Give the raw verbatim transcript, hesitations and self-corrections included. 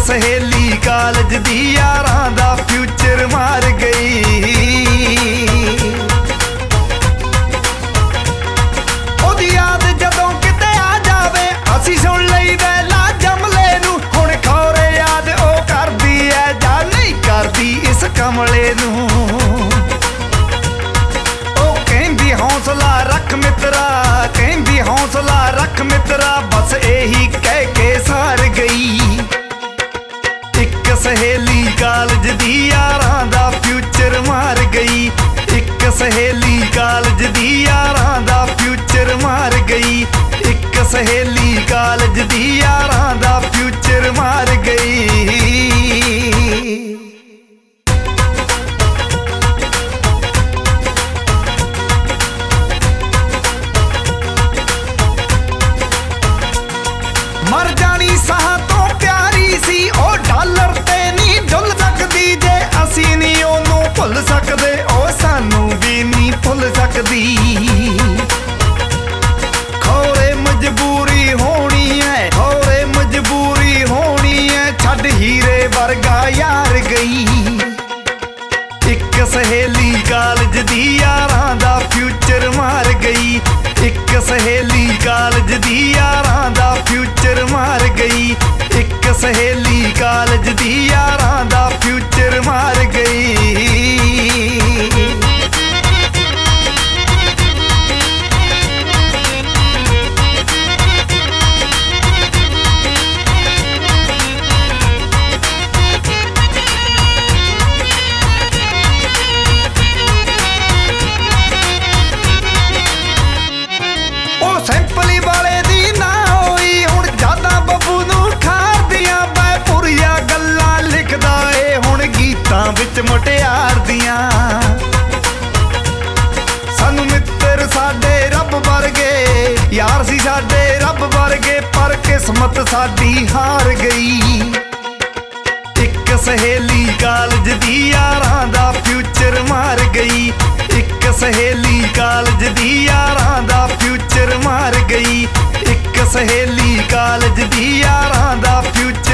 सहेली कालज दी यारां दा फ्यूचर मार गई। ओदी याद जदों किते आ जावे असीं सुण लईदा लाजम ले नूं। हुण खौरे याद ओ करदी ऐ जां नहीं करदी इस कमले नूं। ओ कहंदी हौसला रख मित्रा, कहंदी हौसला रख मित्रा, बस यही कह के सार गई। एक सहेली कालज दी यारां दा फ्यूचर मार गई। एक सहेली कालज दी यारां दा फ्यूचर मार गई। एक सहेली कालज दी यारां दा फ्यूचर मार गई। मर जानी साह तो प्यारी सी ओ डॉलर ते नहीं डुल सकदी। जे असी नहीं ओनू भुल सकदे ओ सानू भी नहीं भुल सकदी। खौरे मजबूरी होनी है, खौरे मजबूरी होनी है, छड़ हीरे वर्गा यार गई। एक सहेली कालज दी यारां दा फ्यूचर मार गई। एक सहेली कालज दी यारां दा फ्यूचर मार गई। एक सहेली कालज दी यारां दा फ्यूचर मार गई। सैंपली वाले दी ना होई हुण जादा बब्बू नूं खार दियां। बैपुरिया गल्लां लिखदा ए हुण गीतां विच मुटियार दियां। सानू मित्र साडे रब वर्गे यार सी साडे रब वर्गे, पर किस्मत साडी हार गई। एक सहेली कालज दी यारां दा फ्यूचर मार गई। एक सहेली कालज दी यारां दा फ्यूचर मार गई। एक सहेली कालज दी यारां दा फ्यूचर